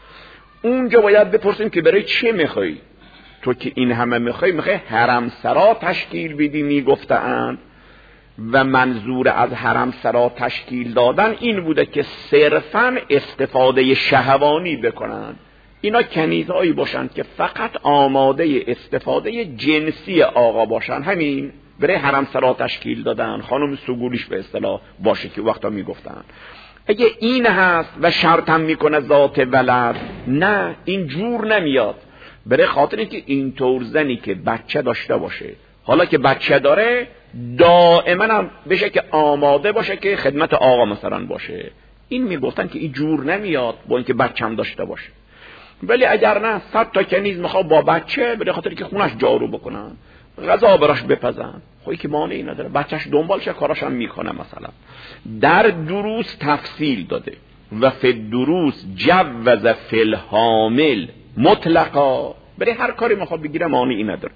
اونجا باید بپرسیم که برای چه میخوای؟ تو که این همه میخوای حرمسرا تشکیل بدی میگفتند، و منظور از حرمسرا تشکیل دادن این بوده که صرفاً استفاده شهوانی بکنن. اینا کنیزهایی باشند که فقط آماده استفاده جنسی آقا باشن، همین برای حرمسرا تشکیل دادن، خانم سگولیش به اصطلاح باشه که وقتا میگفتن. اگه این هست و شرط هم میکنه ذات ولد، نه این جور نمیاد. برای خاطر اینکه اینطور زنی که بچه داشته باشه، حالا که بچه داره دائما هم بشه که آماده باشه که خدمت آقا مثلا باشه، این میگفتن که این جور نمیاد با اینکه بچه هم داشته باشه. ولی اگر نه 100 تا کنیز میخواد با بچه، برای خاطر که خونش جارو بکنن، غذا براش بپزن، خواهی که مانعی نداره، بچهش دنبال شه کاراش هم میکنه. مثلا در دروس تفصیل داده و فی الدروس جوز فی الحامل مطلقا، برای هر کاری میخواد بگیره مانعی نداره.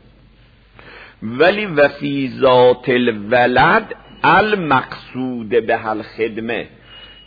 ولی و فی ذات الولد المقصود به الخدمه،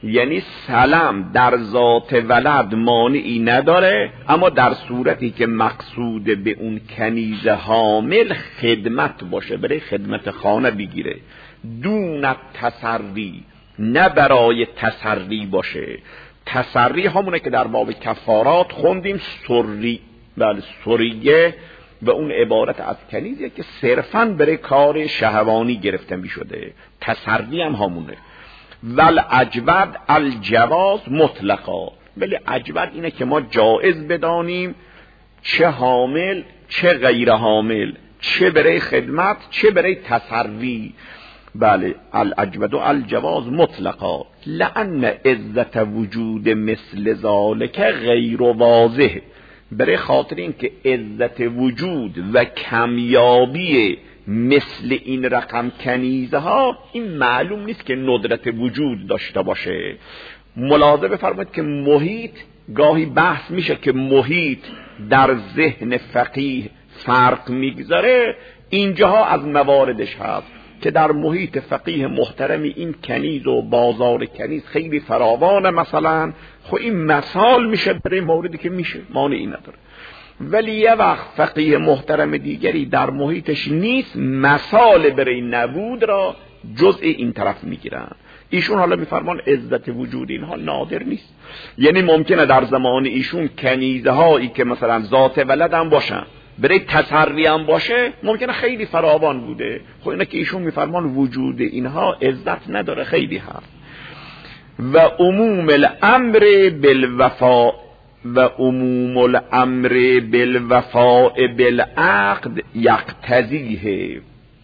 یعنی سلم در ذات ولد مانعی نداره، اما در صورتی که مقصود به اون کنیز حامل خدمت باشه، برای خدمت خانه بگیره، دون تسری، نه برای تسری باشه. تسری همونه که در باب کفارات خوندیم، سری، بله سریه به اون عبارت از کنیزیه که صرفاً برای کار شهوانی گرفته می شده. تسری هم همونه. ول اجود الجواز مطلقا، ولی اجود اینه که ما جائز بدانیم، چه حامل چه غیر حامل، چه برای خدمت چه برای تسری. بله الاجود الجواز مطلقا، لأن عزت وجود مثل ذالک غیر واضح، برای خاطر این که عزت وجود و کمیابی مثل این رقم کنیزه ها این معلوم نیست که ندرت وجود داشته باشه. ملاحظه بفرمایید که محیط گاهی بحث میشه که محیط در ذهن فقیه فرق میگذاره، اینجاها از مواردش هست که در محیط فقیه محترمی این کنیز و بازار کنیز خیلی فراوانه، مثلا خب این مثال میشه برای موردی که میشه، مانعی نداره. ولی یه وقت فقیه محترم دیگری در محیطش نیست، مثال برای نبود را جزء این طرف میگیرن. ایشون حالا میفرمان عزت وجود اینها نادر نیست، یعنی ممکنه در زمان ایشون کنیزه هایی که مثلا ذات ولد هم باشن، برای تسری هم باشه، ممکنه خیلی فراوان بوده. خب اینه که ایشون میفرمان وجود اینها عزت نداره، خیلی هست. و عموم الامر بالوفا، و عموم الامر بالوفاء بالعقد یقتضیه.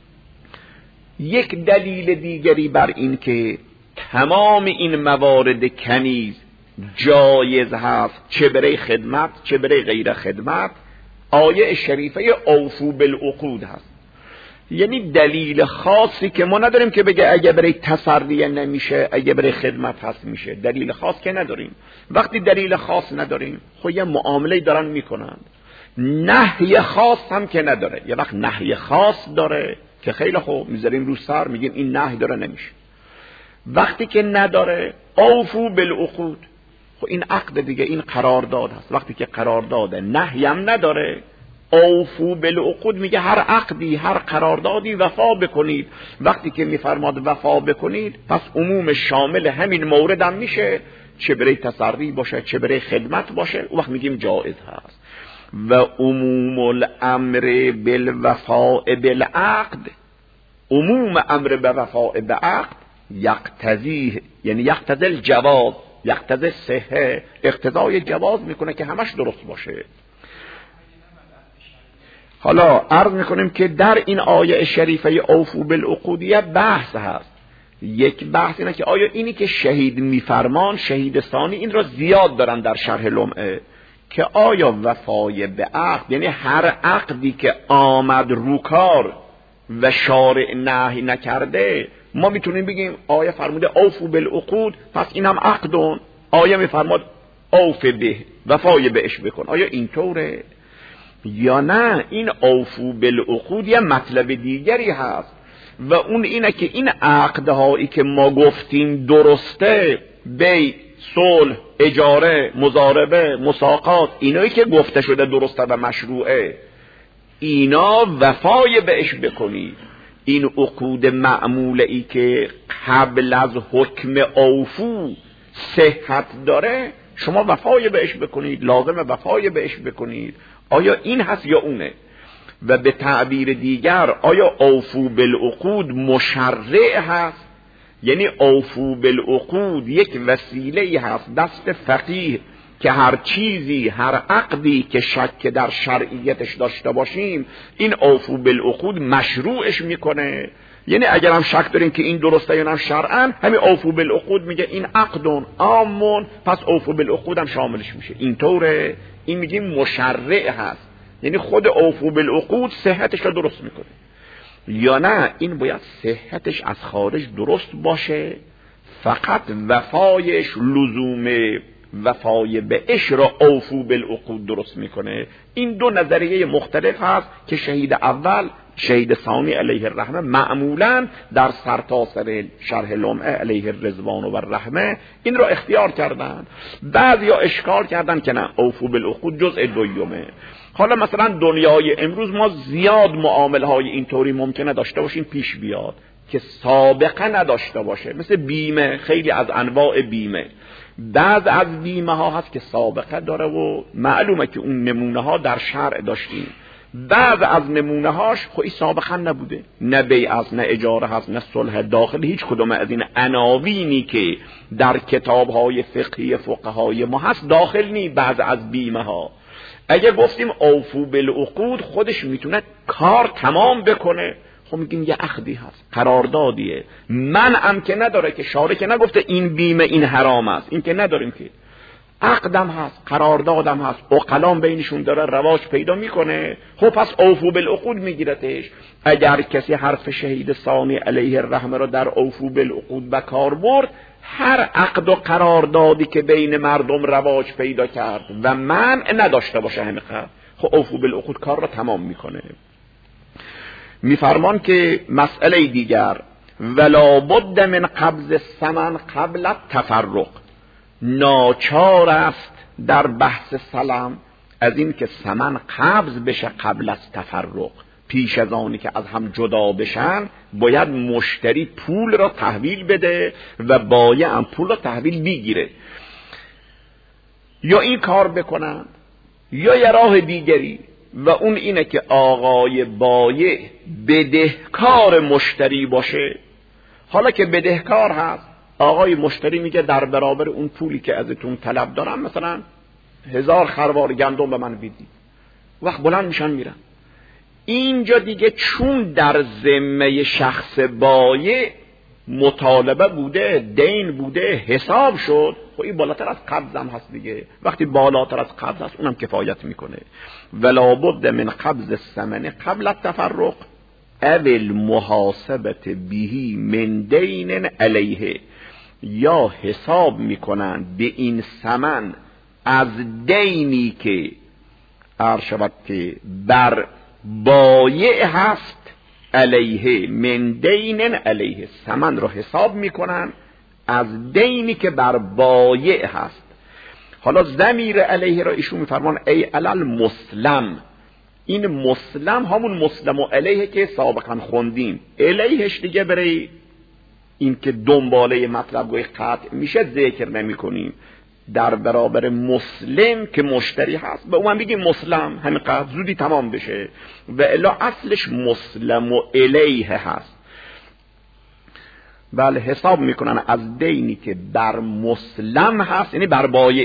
یک دلیل دیگری بر این که تمام این موارد کنیز جایز هست، چه برای خدمت چه برای غیر خدمت، آیه شریفه اوفو بالعقود هست. یعنی دلیل خاصی که ما نداریم که بگه اگه برای تسریه نمیشه اگه برای خدمت هست میشه، دلیل خاص که نداریم. وقتی دلیل خاص نداریم خب یه معامله دارن میکنند. نهی خاص هم که نداره، یه وقت نهی خاص داره که خیلی خوب میذاریم رو سر، میگیم این نهی داره نمیشه. وقتی که نداره اوفو بالعقود، خب این عقد دیگه، این قرارداد هست. وقتی که قرارداد نهی هم نداره، اوفو بالعقود میگه هر عقدی هر قراردادی وفا بکنید. وقتی که میفرماد وفا بکنید پس عموم شامل همین مورد هم میشه، چه برای تسری باشه چه برای خدمت باشه، اون وقت میگیم جائز هست. و عموم الامر بالوفاء بالعقد، عموم امر به وفاء به عقد یقتضی، یعنی یقتضی الجواز، یقتضی صحه، اقتضای جواز میکنه که همش درست باشه. حالا عرض میکنیم که در این آیه شریفه اوفو بالعقودیه بحث هست. یک بحث اینه که آیا اینی که شهید میفرمان، شهید ثانی، این را زیاد دارن در شرح لمعه، که آیا وفای به عقد، یعنی هر عقدی که آمد رو کار و شارع نهی نکرده، ما میتونیم بگیم آیه فرموده اوفو بالعقود پس اینم عقدون، آیه میفرماد اوف به، وفای بهش بکن، آیا اینطوره یا نه؟ این اوفو بالعقود یه مطلب دیگری هست و اون اینه که این عقدهایی که ما گفتیم درسته، بی، صلح، اجاره، مضاربه، مساقات، اینایی که گفته شده درسته و مشروعه، اینا وفای بهش بکنید. این عقود معموله ای که قبل از حکم اوفو صحت داره، شما وفای بهش بکنید، لازم وفای بهش بکنید. آیا این هست یا اونه؟ و به تعبیر دیگر آیا اوفو بالعقود مشرع هست؟ یعنی اوفو بالعقود یک وسیله هست دست فقیه که هر چیزی، هر عقدی که شک در شرعیتش داشته باشیم، این اوفو بالعقود مشروعش میکنه. یعنی اگر هم شک داریم که این درسته یا نه شرعاً، همین اوفو بالعقود میگه این عقدون عامون، پس اوفو بالعقود هم شاملش میشه. اینطوره، این میگیم مشرع هست، یعنی خود اوفو بالعقود صحتش رو درست میکنه. یا نه این باید صحتش از خارج درست باشه، فقط وفایش لزوم وفای به اش را اوفو بالعقود درست میکنه. این دو نظریه مختلف هست که شهید اول شهید ثانی علیه الرحمه معمولا در سرتاسر شرح لمعه علیه الرضوان و الرحمه این رو اختیار کردن. بعضیا اشکال کردن که نه، اوفو بالعقود جزء دومه. حالا مثلا دنیای امروز ما زیاد معامله های اینطوری ممکنه داشته باشیم، پیش بیاد که سابقه نداشته باشه، مثل بیمه، خیلی از انواع بیمه. بعض از بیمه ها هست که سابقه داره و معلومه که اون نمونه ها در شرع داشتیم. بعض از نمونه هاش خودی سابقا نبوده، نه بیع است، نه اجاره هست، نه صلح داخل، هیچ کدوم از این عناوینی که در کتاب های فقهی فقهای ما هست داخل نی. بعض از بیمه ها اگه گفتیم اوفو بالعقود خودش میتونه کار تمام بکنه، خب میگیم یه عقدی هست، قراردادیه، منعم که نداره، که شارع که نگفته این بیمه این حرام است، این که نداریم که، عقدم هست، قراردادم هست، عقلام بینشون داره رواج پیدا میکنه. خب پس اوفو بالعقود میگیرتش. اگر کسی حرف شهید ثانی علیه الرحمه رو در اوفو بالعقود به کار برد، هر عقد و قراردادی که بین مردم رواج پیدا کرد و منع نداشته باشه همینقدر، خب اوفو بالعقود کار رو تمام میکنه. میفرمان که مسئله دیگر، ولا بد من قبض الثمن قبل التفرق، ناچار است در بحث سلام از این که ثمن قبض بشه قبل از تفرق، پیش از آنی که از هم جدا بشن باید مشتری پول را تحویل بده و بایع هم پول را تحویل بگیره. یا این کار بکنن یا یه راه دیگری، و اون اینه که آقای بایع بدهکار مشتری باشه. حالا که بدهکار هست، آقای مشتری میگه در برابر اون پولی که ازتون طلب دارم مثلا 1000 خروار گندم به من بدید. وقت بلند میشن میرن. اینجا دیگه چون در ذمه شخص بایع مطالبه بوده، دین بوده، حساب شد، خب این بالاتر از قبض هم هست دیگه. وقتی بالاتر از قبض هست اونم کفایت میکنه. ولا بد من قبض الثمن قبل التفرق او المحاسبه به من دین علیه، یا حساب میکنن به این ثمن از دینی که عرشبت که بر بایع هست، علیه من دین علیه، ثمن رو حساب میکنن از دینی که بر بایع هست. حالا ضمیر علیه را ایشون میفرمان ای علل مسلم. این مسلم همون مسلم و علیه که سابقا خوندیم، علیهش دیگه برای این که دنباله مطلب گوی قطع میشه ذکر نمی کنیم. در برابر مسلم که مشتری هست به اون بگیم مسلم، همین قطع زودی تمام بشه، و الا اصلش مسلم و علیه هست. بله حساب میکنن از دینی که بر مسلم هست، یعنی بر بایع.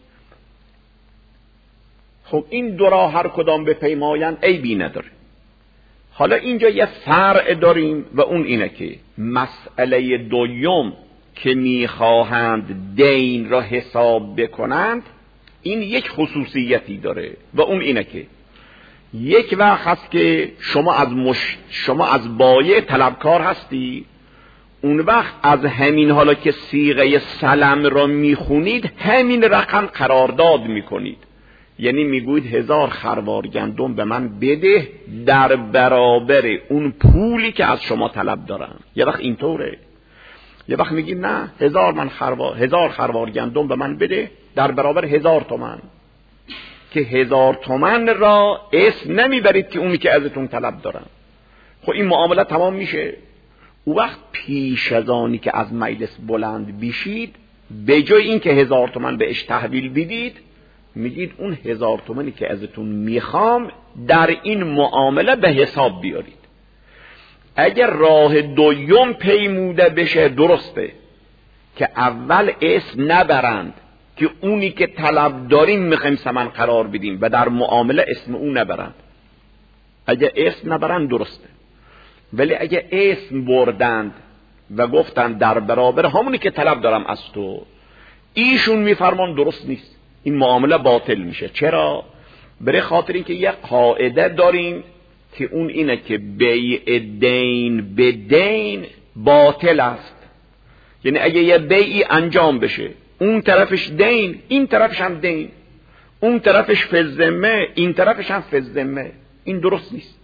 خب این دو را هر کدام به پیماین عیبی نداره. حالا اینجا یه فرع داریم و اون اینه که مسئله دوم که میخواهند دین را حساب بکنند، این یک خصوصیتی داره و اون اینه که یک وقت هست که شما از بایع طلبکار هستی، اون وقت از همین حالا که صیغه سلم را میخونید همین رقم قرارداد میکنید، یعنی میگوید 1000 خروار گندم به من بده در برابر اون پولی که از شما طلب دارم. یه وقت اینطوره، یه وقت میگیم نه 1000 خروار گندم به من بده در برابر 1000 تومان، که 1000 تومان را اسم نمیبرید که اونی که ازتون طلب دارم. خب این معامله تمام میشه. او وقت پیش از آنی که از مجلس بلند بیشید، به جای این که 1000 تومان بهش تحویل بدید، میگید اون 1000 تومانی که ازتون میخوام در این معامله به حساب بیارید. اگر راه دوم پیموده بشه درسته که اول اسم نبرند که اونی که طلب داریم میخوایم ثمن قرار بدیم و در معامله اسم اون نبرند. اگر اسم نبرند درسته، ولی اگر اسم بردند و گفتند در برابر همونی که طلب دارم از تو، ایشون میفرمان درست نیست، این معامله باطل میشه. چرا؟ برای خاطر اینکه یه قاعده داریم که اون اینه که بیع دین به دین باطل است. یعنی اگه یه بیعی انجام بشه، اون طرفش دین این طرفش هم دین، اون طرفش فی الذمه این طرفش هم فی الذمه، این درست نیست.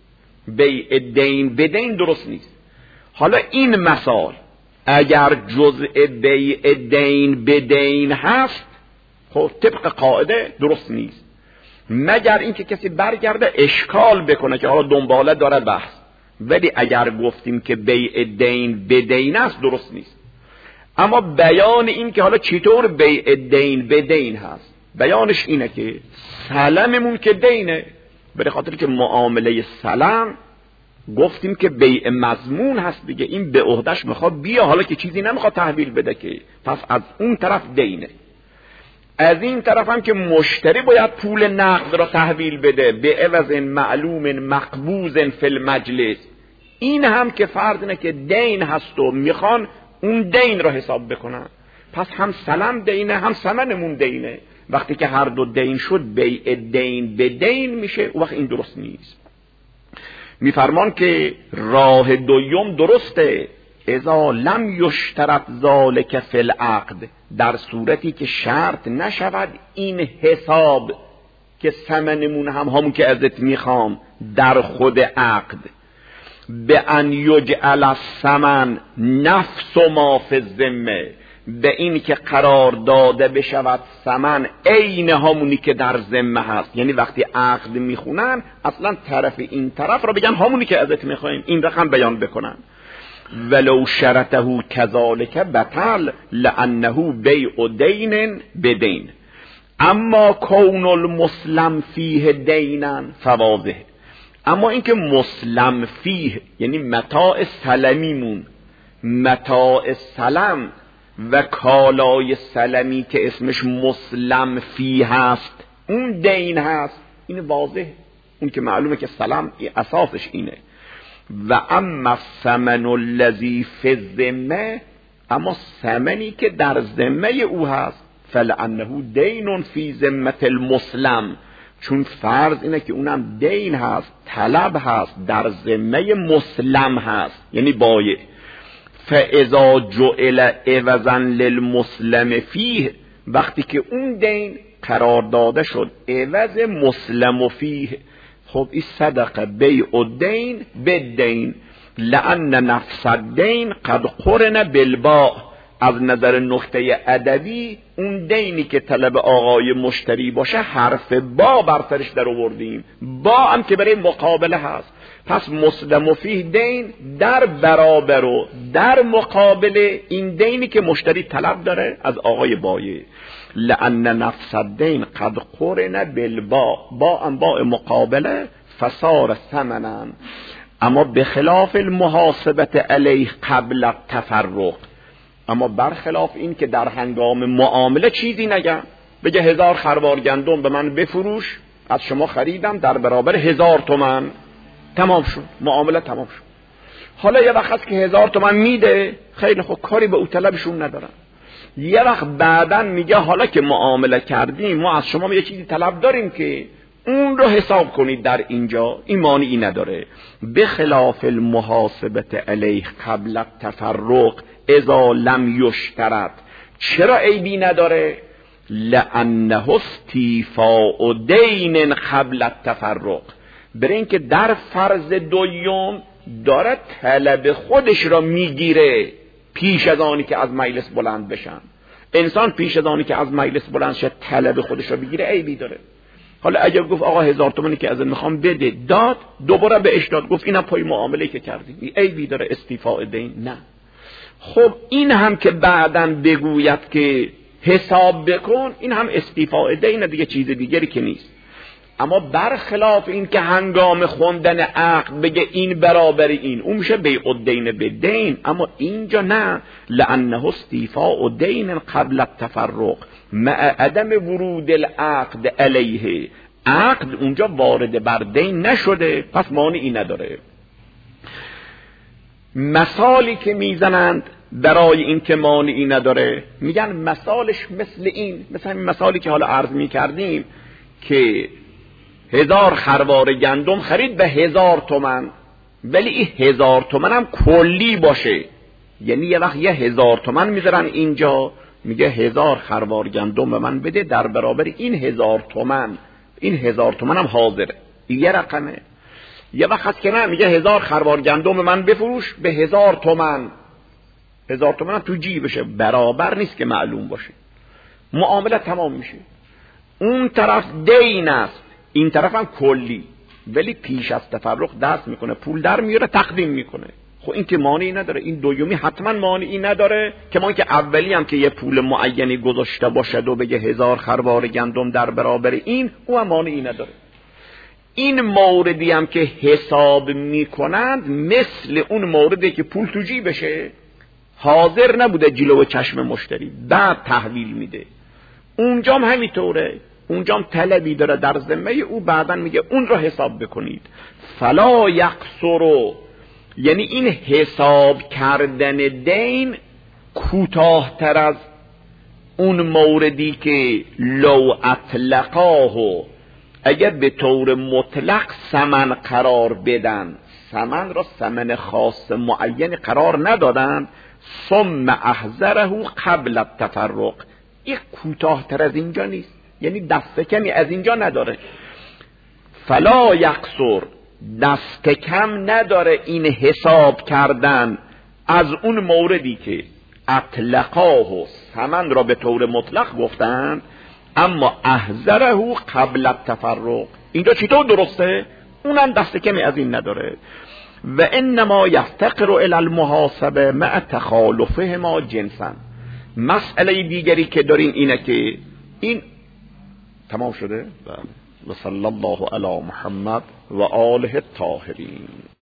بیع دین به دین درست نیست. حالا این مثال اگر جزء بیع دین به دین هست، خب طبق قاعده درست نیست، مگر اینکه کسی برگرده اشکال بکنه که حالا دنباله داره بحث. ولی اگر گفتیم که بیع دین به دین است درست نیست. اما بیان این که حالا چطور بیع دین به دین هست، بیانش اینه که سلممون که دینه، به خاطر که معامله سلم گفتیم که بیع مضمون هست دیگه، این به عهدهش میخواد بیا، حالا که چیزی نمیخواد تحویل بده که، پس از اون طرف دینه. از این طرف هم که مشتری باید پول نقد را تحویل بده به عوض معلوم مقبوض فی المجلس، این هم که فرض اینه که دین هست و میخوان اون دین را حساب بکنن، پس هم سلم دینه هم ثمنمون دینه. وقتی که هر دو دین شد بیع دین به دین میشه، وقت این درست نیست. میفرمان که راه دوم درسته، اذا لم یشترط ذلک فی العقد، در صورتی که شرط نشود این حساب که ثمنمون همون که ازت میخوام در خود عقد، به ان یجعل الثمن نفس ما فی الذمه، به این که قرار داده بشود ثمن عین همونی که در ذمه هست. یعنی وقتی عقد میخونن اصلا طرف این طرف را بگن همونی که ازت میخوایم، این رقم بیان بکنن. ولو شرطه کذالک بطل لانه بیع دین بدین، اما کون المسلم فیه دینا فواضح. اما اینکه مسلم فیه یعنی متاع سلمیمون، متاع سلم و کالای سلمی که اسمش مسلم فیه هست اون دین هست، این واضح، اون که معلومه که سلم اساسش اینه. و اما الثمن الذی فی الذمه، اما ثمنی که در ذمه او هست، فلانه دین فی ذمه المسلم، چون فرض اینه که اونم دین هست، طلب هست، در ذمه مسلم هست، یعنی بایع. فاذا جعل عوضا للمسلم فیه، وقتی که اون دین قرار داده شد عوض مسلم فیه، خب این صدق بیع الدین بالدین، لأن نفس الدین قد قرن بالباء. از نظر نقطه ادبی اون دینی که طلب آقای مشتری باشه حرف با برترش در آوردیم، با هم که برای مقابله هست، پس مسلم فیه دین در برابر و در مقابل این دینی که مشتری طلب داره از آقای بایع. لأن نفس الدین قد قرن بالباء، با هم با مقابله، فصار ثمنا. اما بخلاف المحاسبت علیه قبل التفرق، اما برخلاف این که در هنگام معامله چیزی نگم، بگه 1000 خروار گندم به من بفروش، از شما خریدم در برابر 1000 تومان، تمام شد، معامله تمام شد. حالا یه وقت هست که 1000 تومان میده، خیلی خوب، کاری به او طلبشون ندارن. یه وقت بعدن میگه حالا که معامله کردیم ما از شما یه چیزی طلب داریم که اون رو حساب کنید در اینجا، این مانعی نداره. بخلاف المحاسبت علیه قبل التفرق اذا لم یشترط، چرا عیبی نداره؟ لانه استیفاء دین قبل التفرق، برای اینکه در فرض دوم داره طلب خودش را میگیره پیش از آنی که از مجلس بلند بشن. انسان پیش از آنی که از مجلس بلند شه طلب خودش را بگیره، عیبی داره. حالا اگر گفت آقا 1000 تومانی که از میخوام بده، داد، دوباره بهش داد، گفت اینم پای معامله که کردی، عیبی داره استیفاء دین؟ نه. خب این هم که بعدن بگوید که حساب بکن، این هم استیفاء دین دیگه، چیز دیگری که نیست. اما برخلاف این که هنگام خوندن عقد بگه این برابر این، اون میشه بیع الدین بالدین. اما اینجا نه، لانه استیفاء دین قبل التفرق مع عدم ورود العقد علیه، عقد اونجا وارد بر دین نشده، پس مانعی نداره. مثالی که میزنند برای این که مانعی نداره، میگن مثالش مثل این، مثل این مثالی که حالا عرض میکردیم که 1000 خروار گندم خرید به 1000 تومان، ولی این 1000 تومان هم کلی باشه، یعنی یه وقت 1000 تومان میذارن اینجا، میگه 1000 خروار گندم به من بده در برابر این 1000 تومان، این 1000 تومان هم حاضره، این یه رقمه. یه وقت هست که نه، میگه 1000 خروار گندم من بفروش به 1000 تومن. 1000 تومن هم تو جیبشه، برابر نیست که معلوم باشه. معامله تمام میشه. اون طرف دین است، این طرف هم کلی، ولی پیش از تفرق دست میکنه، پول در میاره تقدیم میکنه. خب این که مانعی نداره، این دومی حتما مانعی نداره که ما که اولی هم که یه پول معینی گذاشته باشد و بگه 1000 خروار گندم در برابر این، او هم مانعی نداره. این موردی هم که حساب میکنند مثل اون موردی که پول تو جیبشه، حاضر نبوده جلو چشم مشتری، بعد تحویل میده. اونجام همینطوره، اونجام طلبی داره در ذمه او، بعدن میگه اون رو حساب بکنید. فلا یقصرو، یعنی این حساب کردن دین کوتاه‌تر از اون موردی که لو اطلقاه، اگر به طور مطلق ثمن قرار بدن، ثمن را ثمن خاص معین قرار ندادن، ثم احذره قبل التفرق، این کوتاه‌تر از اینجا نیست، یعنی دست کمی از اینجا نداره. فلا یقصر، دست کم نداره این حساب کردن از اون موردی که اطلقاه و ثمن را به طور مطلق گفتند، اما احذره قبل التفرق، اینجا چطور درسته؟ اونم دست کمی از این نداره. و انما یفتقر الی المحاسبه مع تخالفهما جنسا. مسئله دیگری که داریم اینه که این تمام شده. و صلی الله علی محمد و آله الطاهرین.